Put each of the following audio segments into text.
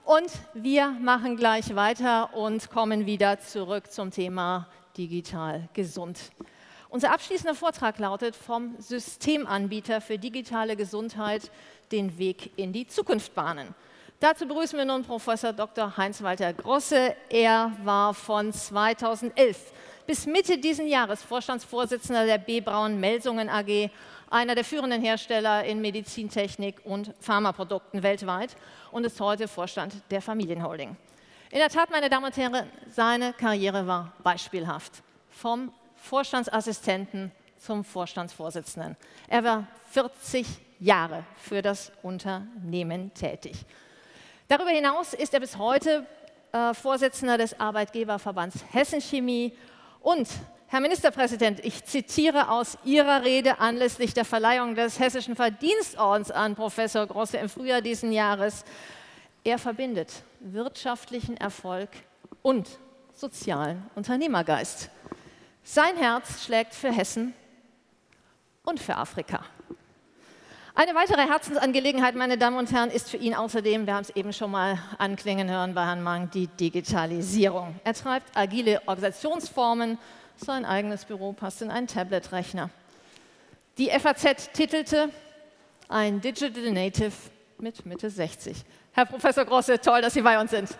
Und wir machen gleich weiter und kommen wieder zurück zum Thema digital gesund. Unser abschließender Vortrag lautet: Vom Systemanbieter für digitale Gesundheit den Weg in die Zukunft bahnen. Dazu begrüßen wir nun Professor Dr. Heinz-Walter Grosse. Er war von 2011 bis Mitte dieses Jahres Vorstandsvorsitzender der B. Braun Melsungen AG, einer der führenden Hersteller in Medizintechnik und Pharmaprodukten weltweit, und ist heute Vorstand der Familienholding. In der Tat, meine Damen und Herren, seine Karriere war beispielhaft. Vom Vorstandsassistenten zum Vorstandsvorsitzenden. Er war 40 Jahre für das Unternehmen tätig. Darüber hinaus ist er bis heute Vorsitzender des Arbeitgeberverbands Hessen Chemie. Und, Herr Ministerpräsident, ich zitiere aus Ihrer Rede anlässlich der Verleihung des Hessischen Verdienstordens an Professor Grosse im Frühjahr diesen Jahres: Er verbindet wirtschaftlichen Erfolg und sozialen Unternehmergeist. Sein Herz schlägt für Hessen und für Afrika. Eine weitere Herzensangelegenheit, meine Damen und Herren, ist für ihn außerdem, wir haben es eben schon mal anklingen hören bei Herrn Mang, die Digitalisierung. Er treibt agile Organisationsformen, sein eigenes Büro passt in einen Tablet-Rechner. Die FAZ titelte: Ein Digital Native mit Mitte 60. Herr Professor Grosse, toll, dass Sie bei uns sind.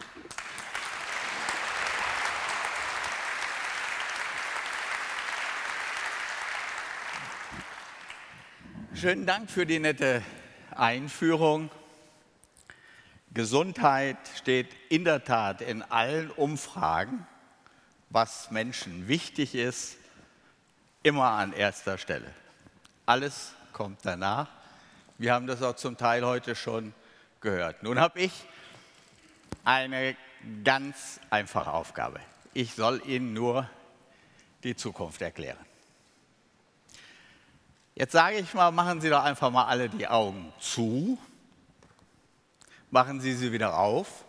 Schönen Dank für die nette Einführung. Gesundheit steht in der Tat in allen Umfragen, was Menschen wichtig ist, immer an erster Stelle. Alles kommt danach. Wir haben das auch zum Teil heute schon gehört. Nun habe ich eine ganz einfache Aufgabe. Ich soll Ihnen nur die Zukunft erklären. Jetzt sage ich mal, machen Sie doch einfach mal alle die Augen zu, machen Sie sie wieder auf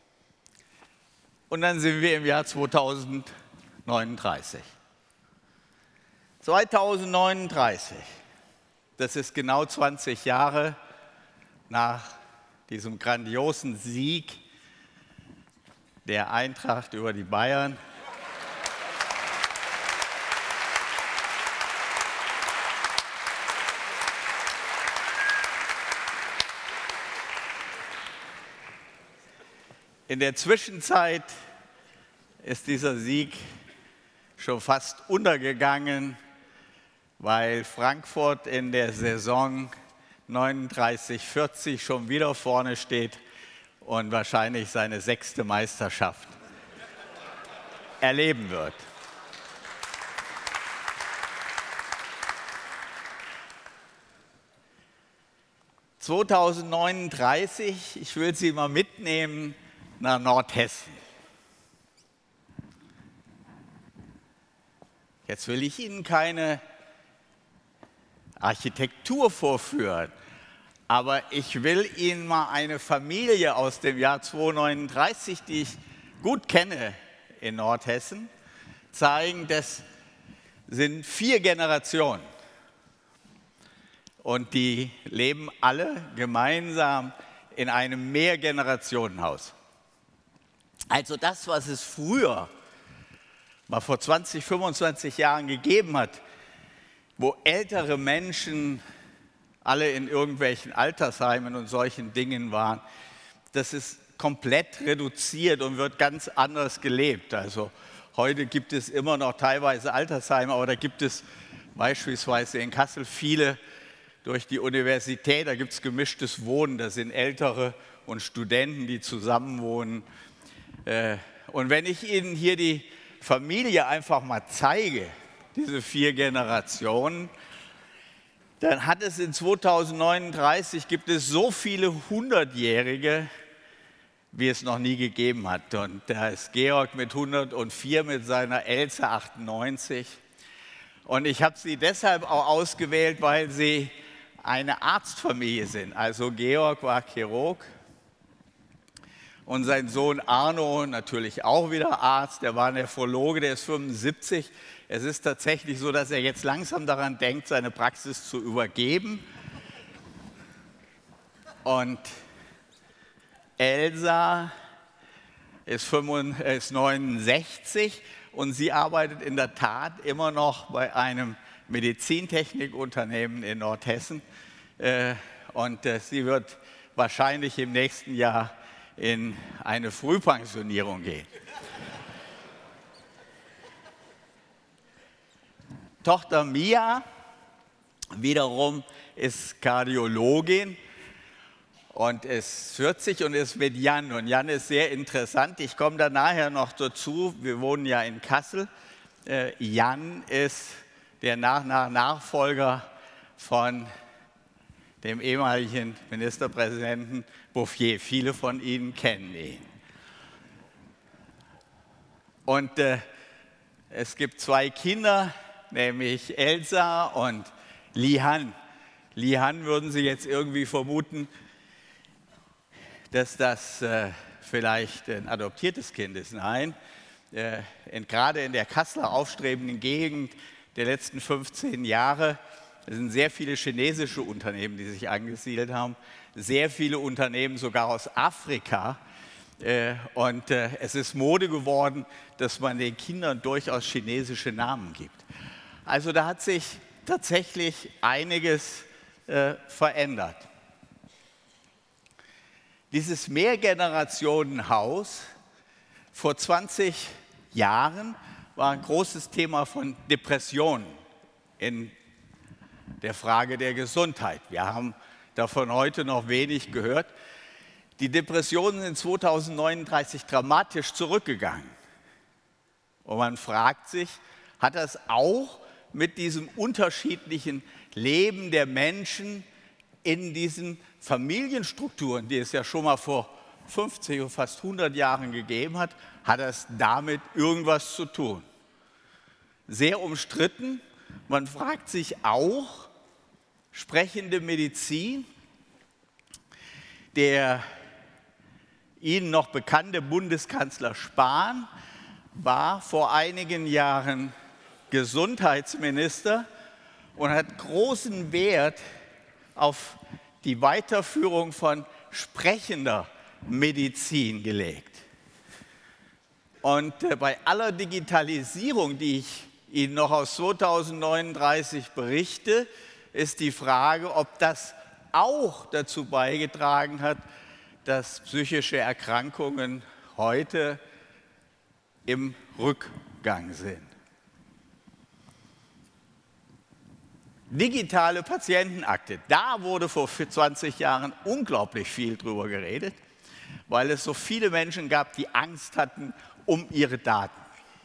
und dann sind wir im Jahr 2039. 2039, das ist genau 20 Jahre nach diesem grandiosen Sieg der Eintracht über die Bayern. In der Zwischenzeit ist dieser Sieg schon fast untergegangen, weil Frankfurt in der Saison 39/40 schon wieder vorne steht und wahrscheinlich seine 6. Meisterschaft erleben wird. (2039), ich will Sie mal mitnehmen nach Nordhessen. Jetzt will ich Ihnen keine Architektur vorführen, aber ich will Ihnen mal eine Familie aus dem Jahr 2039, die ich gut kenne in Nordhessen, zeigen. Das sind 4 Generationen und die leben alle gemeinsam in einem Mehrgenerationenhaus. Also das, was es früher, mal vor 20, 25 Jahren gegeben hat, wo ältere Menschen alle in irgendwelchen Altersheimen und solchen Dingen waren, das ist komplett reduziert und wird ganz anders gelebt. Also heute gibt es immer noch teilweise Altersheime, aber da gibt es beispielsweise in Kassel viele durch die Universität, da gibt es gemischtes Wohnen, da sind Ältere und Studenten, die zusammenwohnen. Und wenn ich Ihnen hier die Familie einfach mal zeige, diese 4 Generationen, dann hat es in 2039, gibt es so viele 100-Jährige, wie es noch nie gegeben hat. Und da ist Georg mit 104 mit seiner Else 98. Und ich habe sie deshalb auch ausgewählt, weil sie eine Arztfamilie sind. Also Georg war Chirurg. Und sein Sohn Arno, natürlich auch wieder Arzt, der war Nephrologe, der ist 75. Es ist tatsächlich so, dass er jetzt langsam daran denkt, seine Praxis zu übergeben. Und Elsa ist 69 und sie arbeitet in der Tat immer noch bei einem Medizintechnikunternehmen in Nordhessen. Und sie wird wahrscheinlich im nächsten Jahr in eine Frühpensionierung gehen. Tochter Mia wiederum ist Kardiologin und ist 40 und ist mit Jan. Und Jan ist sehr interessant. Ich komme da nachher noch dazu. Wir wohnen ja in Kassel. Jan ist der Nachfolger von dem ehemaligen Ministerpräsidenten Bouffier. Viele von Ihnen kennen ihn. Und es gibt 2 Kinder, nämlich Elsa und Lihan. Lihan würden Sie jetzt irgendwie vermuten, dass das vielleicht ein adoptiertes Kind ist. Nein, gerade in der Kasseler aufstrebenden Gegend der letzten 15 Jahre sind sehr viele chinesische Unternehmen, die sich angesiedelt haben, sehr viele Unternehmen sogar aus Afrika. Und es ist Mode geworden, dass man den Kindern durchaus chinesische Namen gibt. Also da hat sich tatsächlich einiges verändert. Dieses Mehrgenerationenhaus vor 20 Jahren war ein großes Thema von Depressionen in der Frage der Gesundheit. Wir haben davon heute noch wenig gehört. Die Depressionen sind 2039 dramatisch zurückgegangen. Und man fragt sich, hat das auch mit diesem unterschiedlichen Leben der Menschen in diesen Familienstrukturen, die es ja schon mal vor 50 und fast 100 Jahren gegeben hat, hat das damit irgendwas zu tun? Sehr umstritten. Man fragt sich auch, sprechende Medizin, der Ihnen noch bekannte Bundeskanzler Spahn war vor einigen Jahren Gesundheitsminister und hat großen Wert auf die Weiterführung von sprechender Medizin gelegt. Und bei aller Digitalisierung, die ich Ihnen noch aus 2039 berichte, ist die Frage, ob das auch dazu beigetragen hat, dass psychische Erkrankungen heute im Rückgang sind. Digitale Patientenakte, da wurde vor 20 Jahren unglaublich viel drüber geredet, weil es so viele Menschen gab, die Angst hatten um ihre Daten.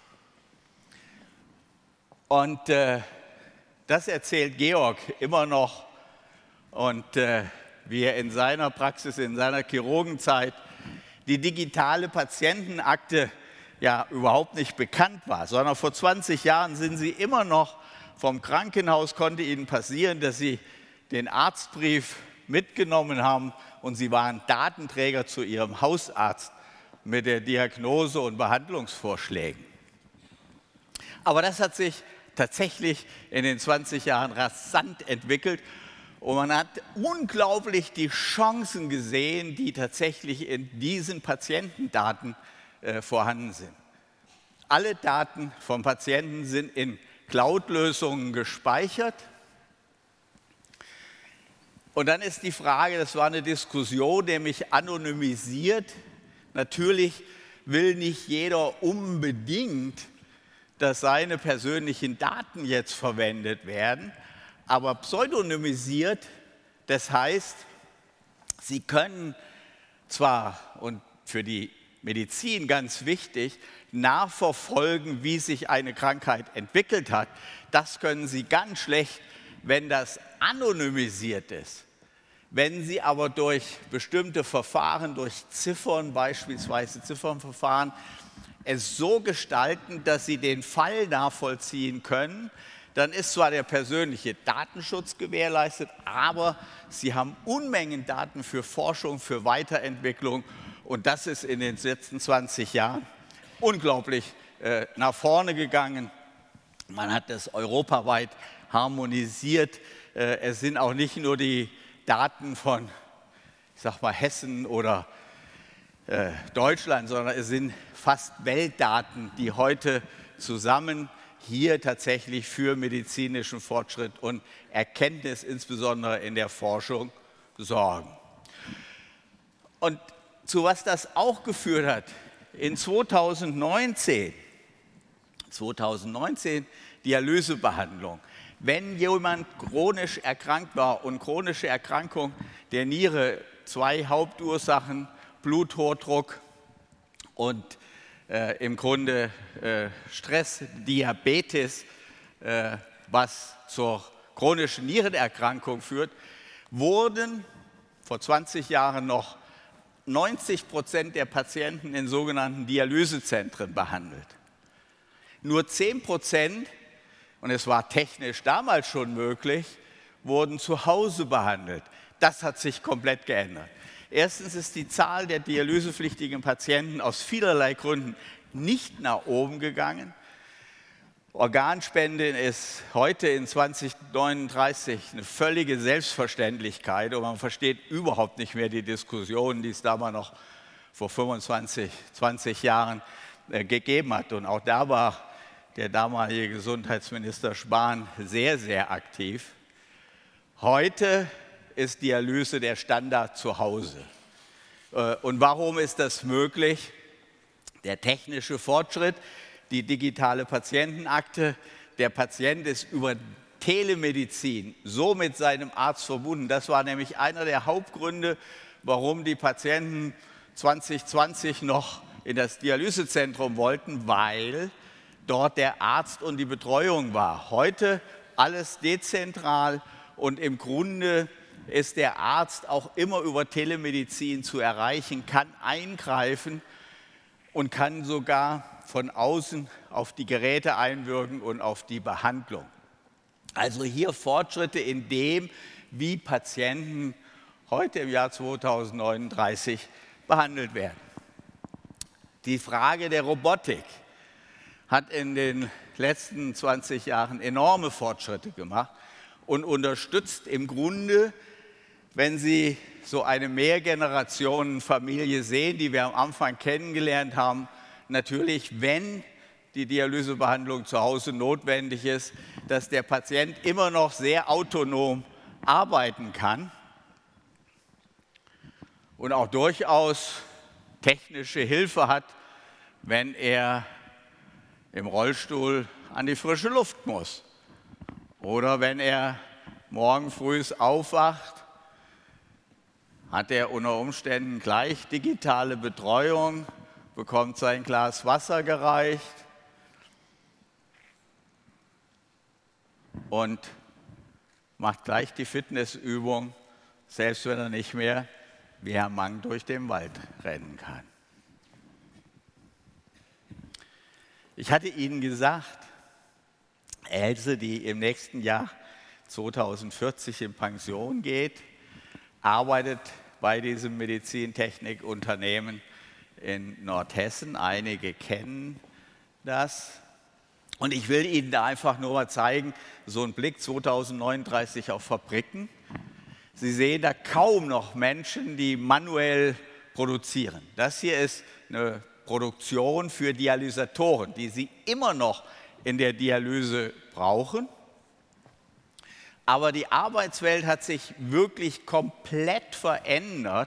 Und das erzählt Georg immer noch und wie er in seiner Praxis, in seiner Chirurgenzeit die digitale Patientenakte ja überhaupt nicht bekannt war, sondern vor 20 Jahren sind sie immer noch vom Krankenhaus, konnte ihnen passieren, dass sie den Arztbrief mitgenommen haben und sie waren Datenträger zu ihrem Hausarzt mit der Diagnose und Behandlungsvorschlägen. Aber das hat sich tatsächlich in den 20 Jahren rasant entwickelt und man hat unglaublich die Chancen gesehen, die tatsächlich in diesen Patientendaten vorhanden sind. Alle Daten vom Patienten sind in Cloud-Lösungen gespeichert. Und dann ist die Frage, das war eine Diskussion, nämlich anonymisiert. Natürlich will nicht jeder unbedingt, dass seine persönlichen Daten jetzt verwendet werden, aber pseudonymisiert, das heißt, Sie können zwar, und für die Medizin ganz wichtig, nachverfolgen, wie sich eine Krankheit entwickelt hat. Das können Sie ganz schlecht, wenn das anonymisiert ist. Wenn Sie aber durch bestimmte Verfahren, durch Ziffern, beispielsweise Ziffernverfahren, es so gestalten, dass Sie den Fall nachvollziehen können, dann ist zwar der persönliche Datenschutz gewährleistet, aber Sie haben Unmengen Daten für Forschung, für Weiterentwicklung. Und das ist in den letzten 20 Jahren unglaublich nach vorne gegangen. Man hat das europaweit harmonisiert. Es sind auch nicht nur die Daten von, ich sag mal, Hessen oder Deutschland, sondern es sind fast Weltdaten, die heute zusammen hier tatsächlich für medizinischen Fortschritt und Erkenntnis, insbesondere in der Forschung, sorgen. Und zu was das auch geführt hat, in 2019 Dialysebehandlung. Wenn jemand chronisch erkrankt war und chronische Erkrankung der Niere, 2 Hauptursachen, Bluthochdruck und im Grunde Stress, Diabetes, was zur chronischen Nierenerkrankung führt, wurden vor 20 Jahren noch 90% der Patienten in sogenannten Dialysezentren behandelt. Nur 10%, und es war technisch damals schon möglich, wurden zu Hause behandelt. Das hat sich komplett geändert. Erstens ist die Zahl der dialysepflichtigen Patienten aus vielerlei Gründen nicht nach oben gegangen. Organspende ist heute in 2039 eine völlige Selbstverständlichkeit und man versteht überhaupt nicht mehr die Diskussionen, die es damals noch vor 25, 20 Jahren gegeben hat. Und auch da war der damalige Gesundheitsminister Spahn sehr, sehr aktiv. Heute ist Dialyse der Standard zu Hause. Und warum ist das möglich? Der technische Fortschritt, die digitale Patientenakte, der Patient ist über Telemedizin so mit seinem Arzt verbunden. Das war nämlich einer der Hauptgründe, warum die Patienten 2020 noch in das Dialysezentrum wollten, weil dort der Arzt und die Betreuung war. Heute alles dezentral und im Grunde ist der Arzt auch immer über Telemedizin zu erreichen, kann eingreifen und kann sogar von außen auf die Geräte einwirken und auf die Behandlung. Also hier Fortschritte in dem, wie Patienten heute im Jahr 2039 behandelt werden. Die Frage der Robotik hat in den letzten 20 Jahren enorme Fortschritte gemacht und unterstützt im Grunde, wenn Sie so eine Mehrgenerationenfamilie sehen, die wir am Anfang kennengelernt haben, natürlich, wenn die Dialysebehandlung zu Hause notwendig ist, dass der Patient immer noch sehr autonom arbeiten kann und auch durchaus technische Hilfe hat, wenn er im Rollstuhl an die frische Luft muss oder wenn er morgen früh aufwacht, hat er unter Umständen gleich digitale Betreuung, bekommt sein Glas Wasser gereicht und macht gleich die Fitnessübung, selbst wenn er nicht mehr wie Herr Mang durch den Wald rennen kann. Ich hatte Ihnen gesagt, Else, die im nächsten Jahr 2040 in Pension geht, arbeitet bei diesem Medizintechnikunternehmen in Nordhessen. Einige kennen das. Und ich will Ihnen da einfach nur mal zeigen, so ein Blick 2039 auf Fabriken. Sie sehen da kaum noch Menschen, die manuell produzieren. Das hier ist eine Produktion für Dialysatoren, die Sie immer noch in der Dialyse brauchen. Aber die Arbeitswelt hat sich wirklich komplett verändert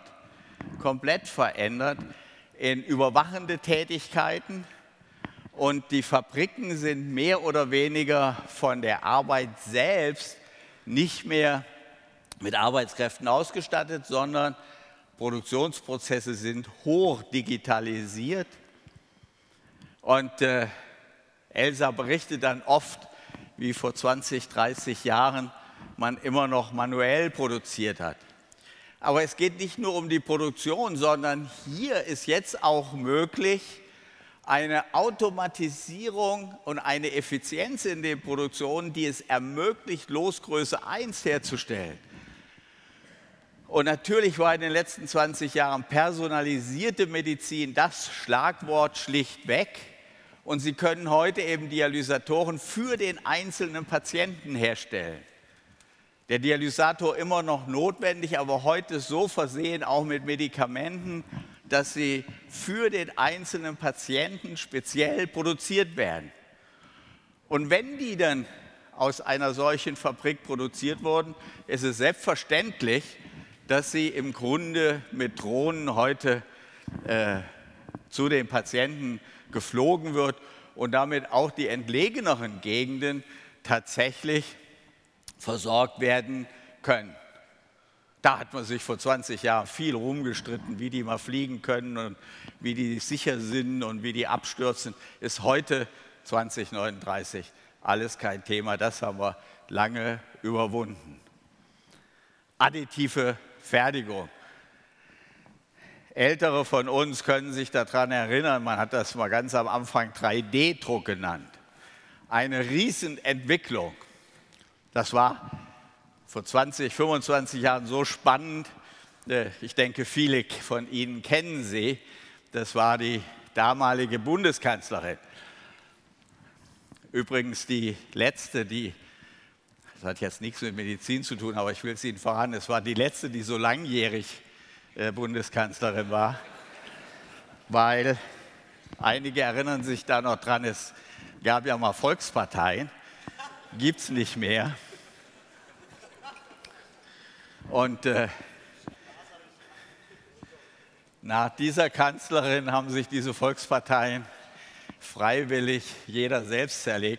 in überwachende Tätigkeiten. Und die Fabriken sind mehr oder weniger von der Arbeit selbst nicht mehr mit Arbeitskräften ausgestattet, sondern Produktionsprozesse sind hoch digitalisiert. Und Elsa berichtet dann oft, wie vor 20, 30 Jahren man immer noch manuell produziert hat. Aber es geht nicht nur um die Produktion, sondern hier ist jetzt auch möglich, eine Automatisierung und eine Effizienz in den Produktionen, die es ermöglicht, Losgröße 1 herzustellen. Und natürlich war in den letzten 20 Jahren personalisierte Medizin das Schlagwort schlichtweg. Und Sie können heute eben Dialysatoren für den einzelnen Patienten herstellen. Der Dialysator immer noch notwendig, aber heute so versehen auch mit Medikamenten, dass sie für den einzelnen Patienten speziell produziert werden. Und wenn die dann aus einer solchen Fabrik produziert wurden, ist es selbstverständlich, dass sie im Grunde mit Drohnen heute zu den Patienten geflogen wird und damit auch die entlegeneren Gegenden tatsächlich versorgt werden können. Da hat man sich vor 20 Jahren viel rumgestritten, wie die mal fliegen können und wie die sicher sind und wie die abstürzen. Ist heute 2039 alles kein Thema. Das haben wir lange überwunden. Additive Fertigung. Ältere von uns können sich daran erinnern, man hat das mal ganz am Anfang 3D-Druck genannt. Eine Riesenentwicklung. Das war vor 20, 25 Jahren so spannend. Ich denke, viele von Ihnen kennen sie. Das war die damalige Bundeskanzlerin. Übrigens die letzte, das hat jetzt nichts mit Medizin zu tun, aber ich will es Ihnen verraten, es war die letzte, die so langjährig Bundeskanzlerin war, weil einige erinnern sich da noch dran, es gab ja mal Volksparteien, gibt es nicht mehr. Und nach dieser Kanzlerin haben sich diese Volksparteien freiwillig jeder selbst zerlegt.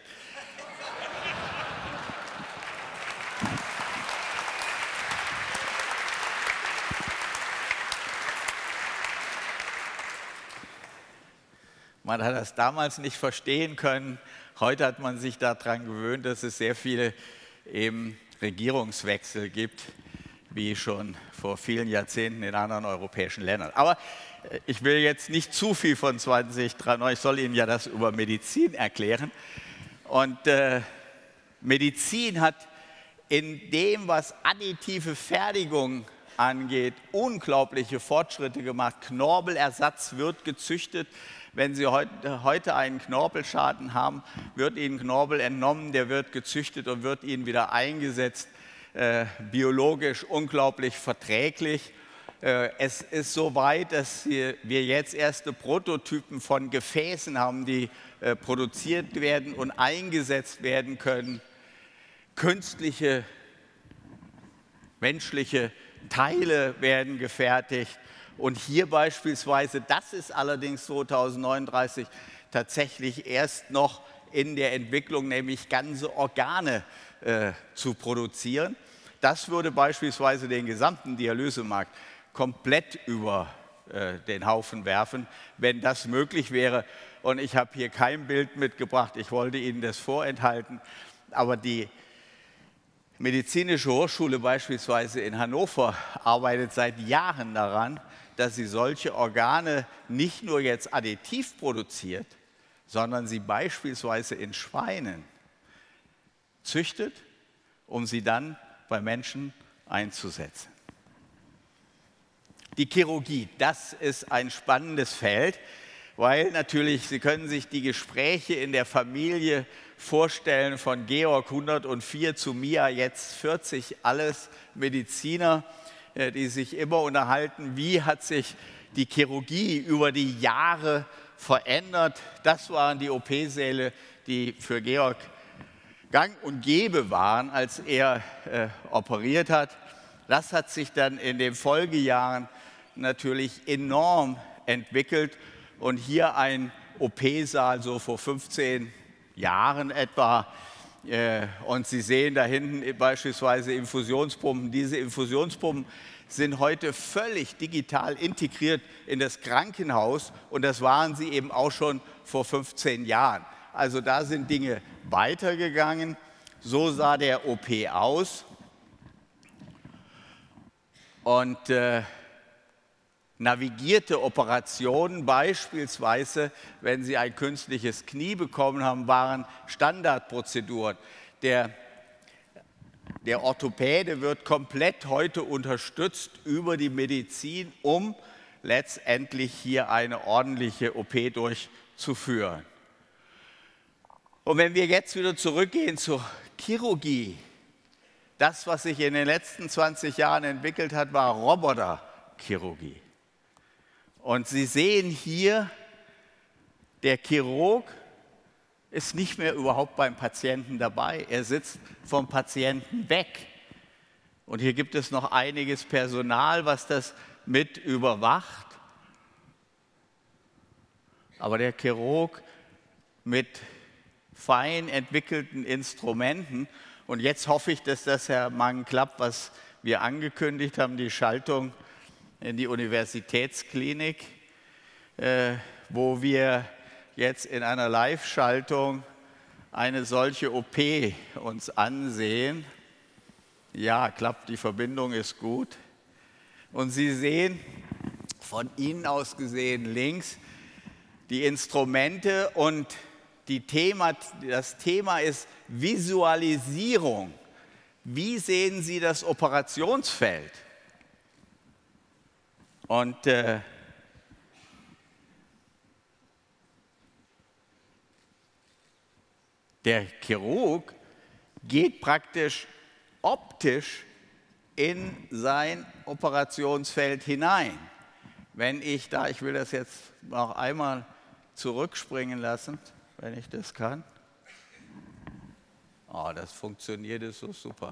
Man hat das damals nicht verstehen können. Heute hat man sich daran gewöhnt, dass es sehr viele eben Regierungswechsel gibt, wie schon vor vielen Jahrzehnten in anderen europäischen Ländern. Aber ich will jetzt nicht zu viel von 2023, ich soll Ihnen ja das über Medizin erklären. Und Medizin hat in dem, was additive Fertigung angeht, unglaubliche Fortschritte gemacht. Knorpelersatz wird gezüchtet. Wenn Sie heute einen Knorpelschaden haben, wird Ihnen Knorpel entnommen, der wird gezüchtet und wird Ihnen wieder eingesetzt. Biologisch unglaublich verträglich. Es ist so weit, dass wir jetzt erste Prototypen von Gefäßen haben, die produziert werden und eingesetzt werden können. Künstliche, menschliche Teile werden gefertigt. Und hier beispielsweise, das ist allerdings 2039 tatsächlich erst noch in der Entwicklung, nämlich ganze Organe zu produzieren. Das würde beispielsweise den gesamten Dialysemarkt komplett über den Haufen werfen, wenn das möglich wäre. Und ich habe hier kein Bild mitgebracht, ich wollte Ihnen das vorenthalten, aber die Medizinische Hochschule beispielsweise in Hannover arbeitet seit Jahren daran, dass sie solche Organe nicht nur jetzt additiv produziert, sondern sie beispielsweise in Schweinen züchtet, um sie dann bei Menschen einzusetzen. Die Chirurgie, das ist ein spannendes Feld, weil natürlich, Sie können sich die Gespräche in der Familie vorstellen, von Georg 104 zu Mia jetzt 40, alles Mediziner, die sich immer unterhalten, wie hat sich die Chirurgie über die Jahre verändert. Das waren die OP-Säle, die für Georg gang und gäbe waren, als er operiert hat. Das hat sich dann in den Folgejahren natürlich enorm entwickelt. Und hier ein OP-Saal so vor 15 Jahren etwa. Und Sie sehen da hinten beispielsweise Infusionspumpen. Diese Infusionspumpen sind heute völlig digital integriert in das Krankenhaus. Und das waren sie eben auch schon vor 15 Jahren. Also da sind Dinge weitergegangen. So sah der OP aus. Und navigierte Operationen, beispielsweise, wenn Sie ein künstliches Knie bekommen haben, waren Standardprozeduren. Der Orthopäde wird komplett heute unterstützt über die Medizin, um letztendlich hier eine ordentliche OP durchzuführen. Und wenn wir jetzt wieder zurückgehen zur Chirurgie, das, was sich in den letzten 20 Jahren entwickelt hat, war Roboterchirurgie. Und Sie sehen hier, der Chirurg ist nicht mehr überhaupt beim Patienten dabei. Er sitzt vom Patienten weg. Und hier gibt es noch einiges Personal, was das mit überwacht. Aber der Chirurg mit fein entwickelten Instrumenten, und jetzt hoffe ich, dass das, Herr Mang, klappt, was wir angekündigt haben, die Schaltung in die Universitätsklinik, wo wir jetzt in einer Live-Schaltung eine solche OP uns ansehen. Ja, klappt, die Verbindung ist gut. Und Sie sehen, von Ihnen aus gesehen links, die Instrumente und das Thema ist Visualisierung. Wie sehen Sie das Operationsfeld? Und der Chirurg geht praktisch optisch in sein Operationsfeld hinein. Wenn ich will das jetzt noch einmal zurückspringen lassen, wenn ich das kann. Oh, das funktioniert so super.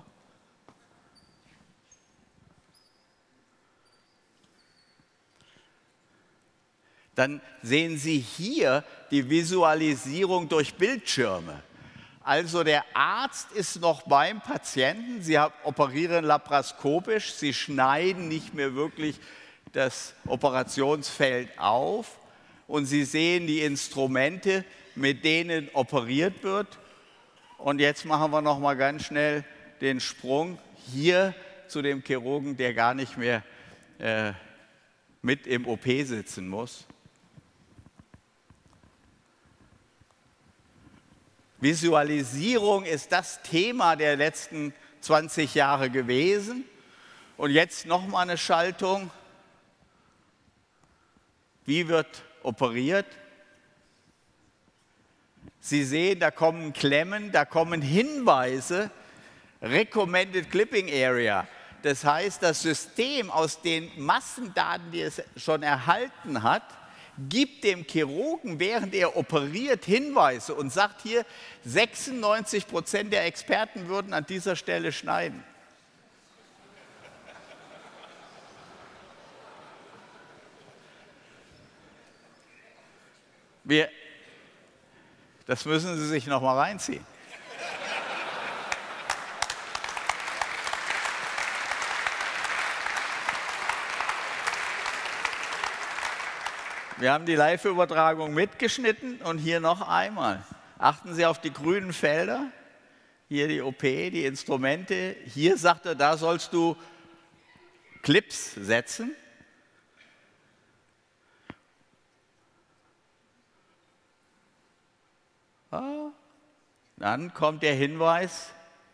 Dann sehen Sie hier die Visualisierung durch Bildschirme. Also der Arzt ist noch beim Patienten, Sie operieren laparoskopisch, Sie schneiden nicht mehr wirklich das Operationsfeld auf und Sie sehen die Instrumente, mit denen operiert wird. Und jetzt machen wir noch mal ganz schnell den Sprung hier zu dem Chirurgen, der gar nicht mehr mit im OP sitzen muss. Visualisierung ist das Thema der letzten 20 Jahre gewesen. Und jetzt noch mal eine Schaltung. Wie wird operiert? Sie sehen, da kommen Klemmen, da kommen Hinweise, Recommended Clipping Area. Das heißt, das System aus den Massendaten, die es schon erhalten hat, gibt dem Chirurgen, während er operiert, Hinweise und sagt hier, 96% der Experten würden an dieser Stelle schneiden. Das müssen Sie sich noch mal reinziehen. Wir haben die Live-Übertragung mitgeschnitten und hier noch einmal. Achten Sie auf die grünen Felder. Hier die OP, die Instrumente. Hier sagt er, da sollst du Clips setzen. Dann kommt der Hinweis,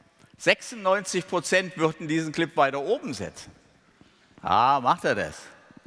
96% würden diesen Clip weiter oben setzen. Macht er das.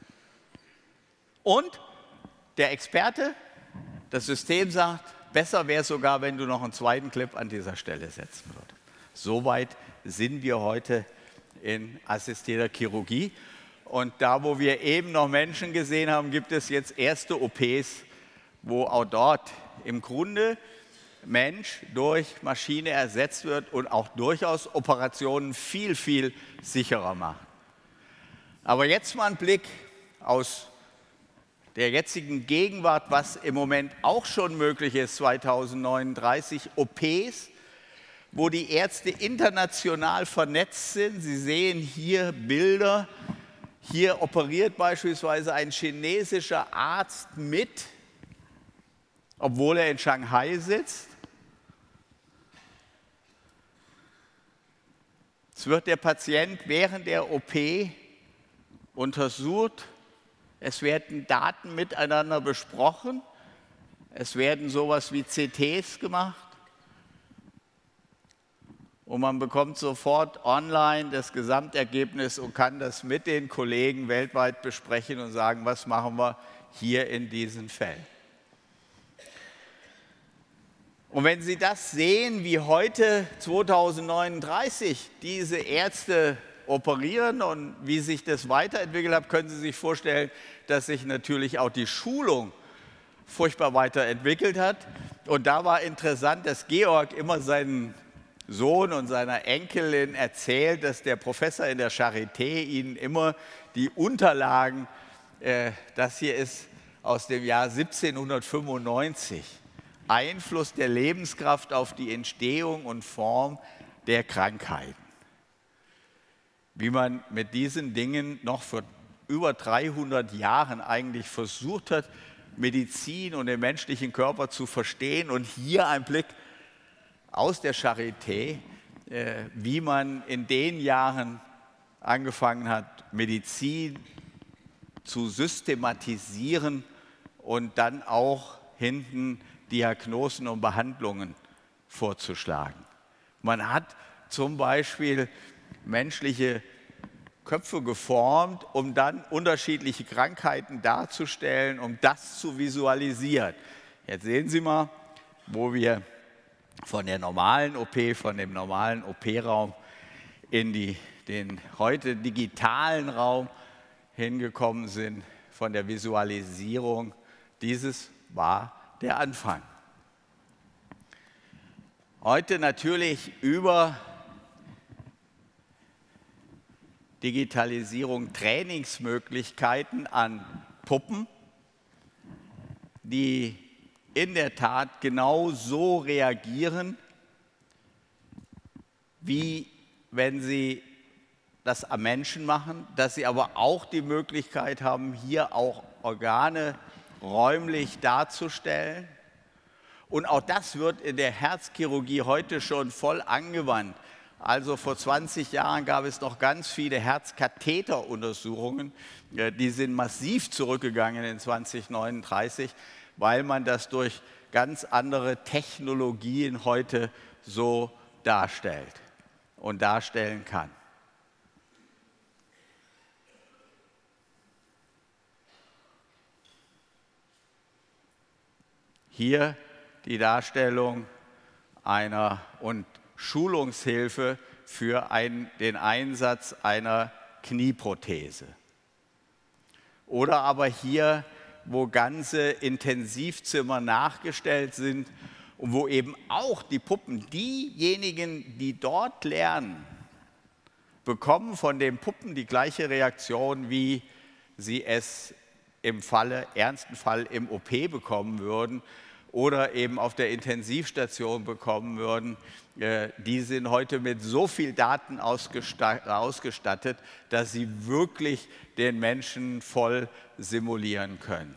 Und der Experte, das System sagt, besser wäre es sogar, wenn du noch einen zweiten Clip an dieser Stelle setzen würdest. Soweit sind wir heute in assistierter Chirurgie. Und da, wo wir eben noch Menschen gesehen haben, gibt es jetzt erste OPs, wo auch dort im Grunde Mensch durch Maschine ersetzt wird und auch durchaus Operationen viel, viel sicherer macht. Aber jetzt mal ein Blick aus der jetzigen Gegenwart, was im Moment auch schon möglich ist, 2039, OPs, wo die Ärzte international vernetzt sind. Sie sehen hier Bilder. Hier operiert beispielsweise ein chinesischer Arzt mit, obwohl er in Shanghai sitzt. Es wird der Patient während der OP untersucht. Es werden Daten miteinander besprochen. Es werden sowas wie CTs gemacht. Und man bekommt sofort online das Gesamtergebnis und kann das mit den Kollegen weltweit besprechen und sagen, was machen wir hier in diesen Fällen. Und wenn Sie das sehen, wie heute 2039 diese Ärzte operieren. Und wie sich das weiterentwickelt hat, können Sie sich vorstellen, dass sich natürlich auch die Schulung furchtbar weiterentwickelt hat. Und da war interessant, dass Georg immer seinen Sohn und seiner Enkelin erzählt, dass der Professor in der Charité ihnen immer die Unterlagen, das hier ist aus dem Jahr 1795, Einfluss der Lebenskraft auf die Entstehung und Form der Krankheiten. Wie man mit diesen Dingen noch vor über 300 Jahren eigentlich versucht hat, Medizin und den menschlichen Körper zu verstehen. Und hier ein Blick aus der Charité, wie man in den Jahren angefangen hat, Medizin zu systematisieren und dann auch hinten Diagnosen und Behandlungen vorzuschlagen. Man hat zum Beispiel menschliche Köpfe geformt, um dann unterschiedliche Krankheiten darzustellen, um das zu visualisieren. Jetzt sehen Sie mal, wo wir von der normalen OP, von dem normalen OP-Raum in den heute digitalen Raum hingekommen sind, von der Visualisierung. Dieses war der Anfang. Heute natürlich über Digitalisierung Trainingsmöglichkeiten an Puppen, die in der Tat genau so reagieren, wie wenn sie das am Menschen machen, dass sie aber auch die Möglichkeit haben, hier auch Organe räumlich darzustellen. Und auch das wird in der Herzchirurgie heute schon voll angewandt. Also vor 20 Jahren gab es noch ganz viele Herzkatheteruntersuchungen, die sind massiv zurückgegangen in 2039, weil man das durch ganz andere Technologien heute so darstellt und darstellen kann. Hier die Darstellung einer und Schulungshilfe für den Einsatz einer Knieprothese. Oder aber hier, wo ganze Intensivzimmer nachgestellt sind und wo eben auch die Puppen, diejenigen, die dort lernen, bekommen von den Puppen die gleiche Reaktion, wie sie es im ernsten Fall im OP bekommen würden oder eben auf der Intensivstation bekommen würden. Die sind heute mit so viel Daten ausgestattet, dass sie wirklich den Menschen voll simulieren können.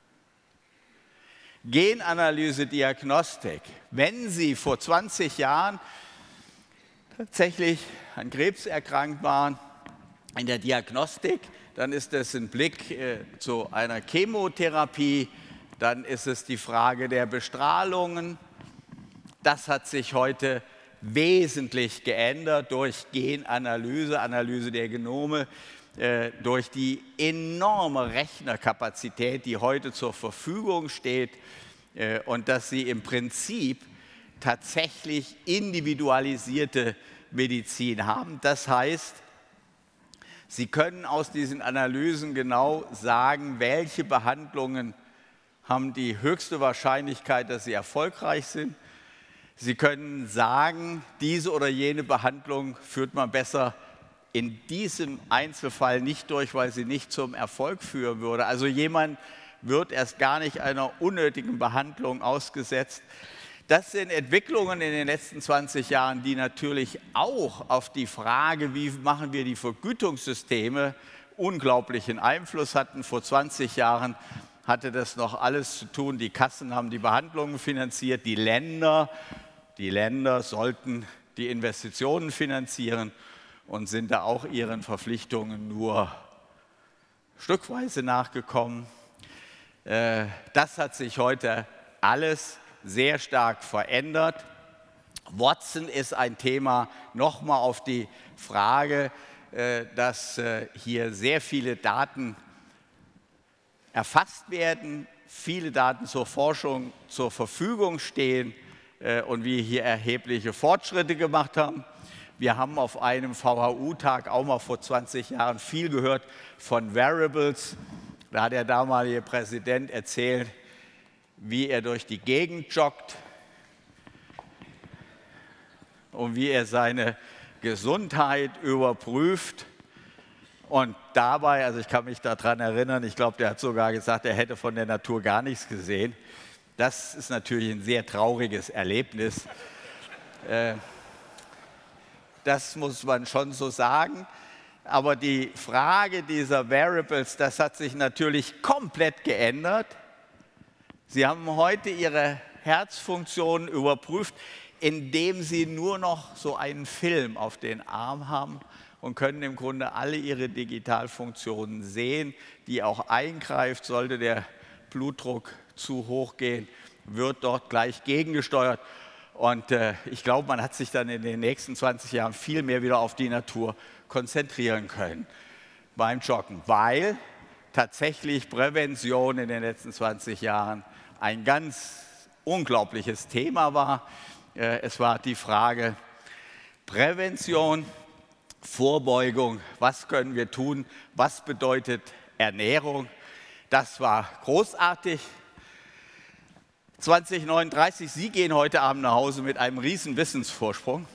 Genanalyse, Diagnostik. Wenn Sie vor 20 Jahren tatsächlich an Krebs erkrankt waren, in der Diagnostik, dann ist es ein Blick zu einer Chemotherapie, dann ist es die Frage der Bestrahlungen. Das hat sich heute wesentlich geändert durch Genanalyse, Analyse der Genome, durch die enorme Rechnerkapazität, die heute zur Verfügung steht und dass Sie im Prinzip tatsächlich individualisierte Medizin haben. Das heißt, Sie können aus diesen Analysen genau sagen, welche Behandlungen haben die höchste Wahrscheinlichkeit, dass sie erfolgreich sind. Sie können sagen, diese oder jene Behandlung führt man besser in diesem Einzelfall nicht durch, weil sie nicht zum Erfolg führen würde. Also jemand wird erst gar nicht einer unnötigen Behandlung ausgesetzt. Das sind Entwicklungen in den letzten 20 Jahren, die natürlich auch auf die Frage, wie machen wir die Vergütungssysteme, unglaublichen Einfluss hatten. Vor 20 Jahren hatte das noch alles zu tun, die Kassen haben die Behandlungen finanziert, die Länder sollten die Investitionen finanzieren und sind da auch ihren Verpflichtungen nur stückweise nachgekommen. Das hat sich heute alles sehr stark verändert. Watson ist ein Thema, nochmal auf die Frage, dass hier sehr viele Daten erfasst werden, viele Daten zur Forschung zur Verfügung stehen und wir hier erhebliche Fortschritte gemacht haben. Wir haben auf einem VHU-Tag auch mal vor 20 Jahren viel gehört von Wearables. Da hat der damalige Präsident erzählt, wie er durch die Gegend joggt und wie er seine Gesundheit überprüft. Und dabei, also ich kann mich daran erinnern, ich glaube, der hat sogar gesagt, er hätte von der Natur gar nichts gesehen. Das ist natürlich ein sehr trauriges Erlebnis. Das muss man schon so sagen. Aber die Frage dieser Wearables, das hat sich natürlich komplett geändert. Sie haben heute Ihre Herzfunktion überprüft, indem Sie nur noch so einen Film auf den Arm haben und können im Grunde alle Ihre Digitalfunktionen sehen, die auch eingreift, sollte der Blutdruck zu hoch gehen, wird dort gleich gegengesteuert. Und ich glaube, man hat sich dann in den nächsten 20 Jahren viel mehr wieder auf die Natur konzentrieren können beim Joggen, weil tatsächlich Prävention in den letzten 20 Jahren ein ganz unglaubliches Thema war. Es war die Frage Prävention, Vorbeugung, was können wir tun, was bedeutet Ernährung. Das war großartig. 2039, Sie gehen heute Abend nach Hause mit einem riesen Wissensvorsprung.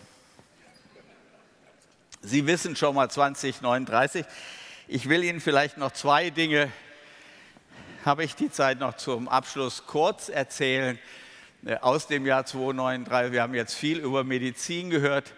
Sie wissen schon mal 2039. Ich will Ihnen vielleicht noch zwei Dinge, habe ich die Zeit noch zum Abschluss kurz erzählen, aus dem Jahr 2039. Wir haben jetzt viel über Medizin gehört.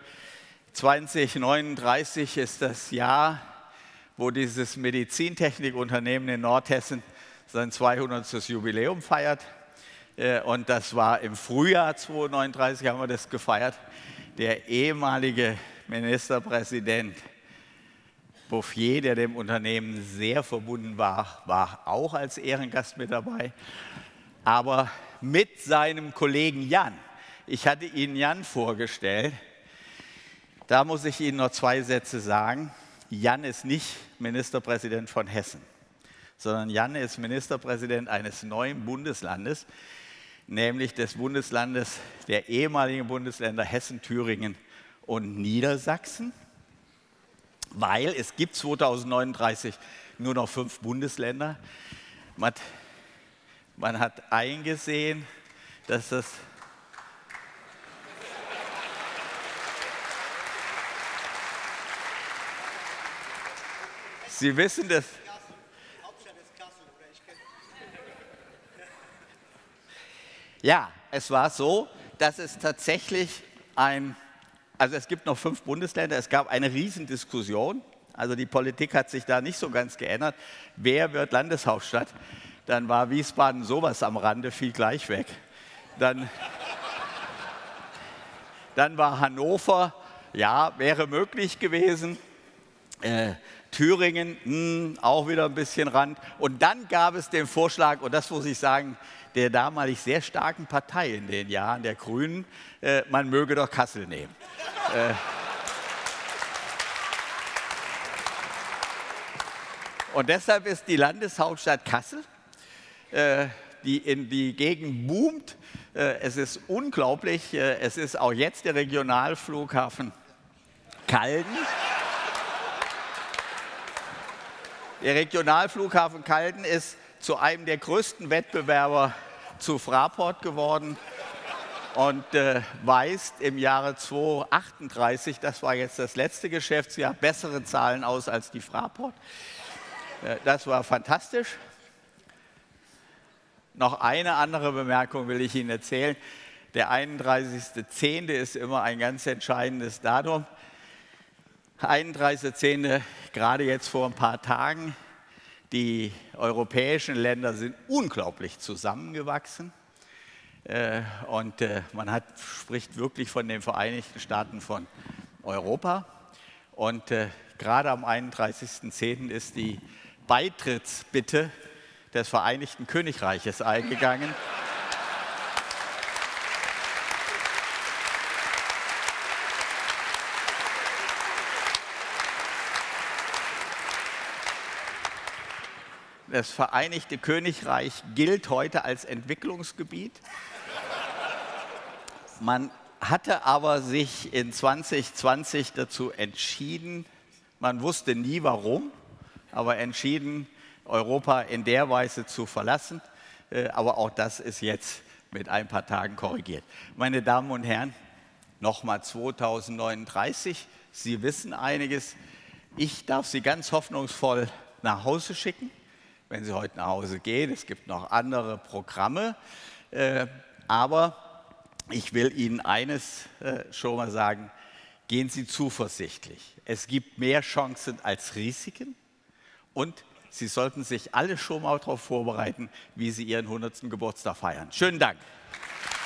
2039 ist das Jahr, wo dieses Medizintechnikunternehmen in Nordhessen sein 200. Jubiläum feiert. Und das war im Frühjahr 2039, haben wir das gefeiert. Der ehemalige Ministerpräsident Bouffier, der dem Unternehmen sehr verbunden war, war auch als Ehrengast mit dabei. Aber mit seinem Kollegen Jan. Ich hatte Ihnen Jan vorgestellt. Da muss ich Ihnen noch zwei Sätze sagen. Jan ist nicht Ministerpräsident von Hessen, sondern Jan ist Ministerpräsident eines neuen Bundeslandes, nämlich des Bundeslandes der ehemaligen Bundesländer Hessen, Thüringen und Niedersachsen, weil es gibt 2039 nur noch 5 Bundesländer. Man hat eingesehen, dass das Sie wissen das. Ja, es war so, dass es tatsächlich also es gibt noch 5 Bundesländer, es gab eine Riesendiskussion, also die Politik hat sich da nicht so ganz geändert, wer wird Landeshauptstadt? Dann war Wiesbaden sowas am Rande, fiel gleich weg. Dann war Hannover, ja, wäre möglich gewesen. Thüringen, auch wieder ein bisschen Rand. Und dann gab es den Vorschlag, und das muss ich sagen, der damalig sehr starken Partei in den Jahren, der Grünen, man möge doch Kassel nehmen. Und deshalb ist die Landeshauptstadt Kassel, die in die Gegend boomt. Es ist unglaublich, es ist auch jetzt der Regionalflughafen Calden. Der Regionalflughafen Calden ist zu einem der größten Wettbewerber zu Fraport geworden und weist im Jahre 2038, das war jetzt das letzte Geschäftsjahr, bessere Zahlen aus als die Fraport. Das war fantastisch. Noch eine andere Bemerkung will ich Ihnen erzählen. Der 31.10. ist immer ein ganz entscheidendes Datum. 31.10., gerade jetzt vor ein paar Tagen. Die europäischen Länder sind unglaublich zusammengewachsen. Und man spricht wirklich von den Vereinigten Staaten von Europa. Und gerade am 31.10. ist die Beitrittsbitte des Vereinigten Königreiches eingegangen. Das Vereinigte Königreich gilt heute als Entwicklungsgebiet. Man hatte aber sich in 2020 dazu entschieden, man wusste nie warum, aber entschieden, Europa in der Weise zu verlassen. Aber auch das ist jetzt mit ein paar Tagen korrigiert. Meine Damen und Herren, nochmal 2039. Sie wissen einiges. Ich darf Sie ganz hoffnungsvoll nach Hause schicken, wenn Sie heute nach Hause gehen. Es gibt noch andere Programme. Aber ich will Ihnen eines schon mal sagen, gehen Sie zuversichtlich. Es gibt mehr Chancen als Risiken und Sie sollten sich alle schon mal darauf vorbereiten, wie Sie Ihren 100. Geburtstag feiern. Schönen Dank.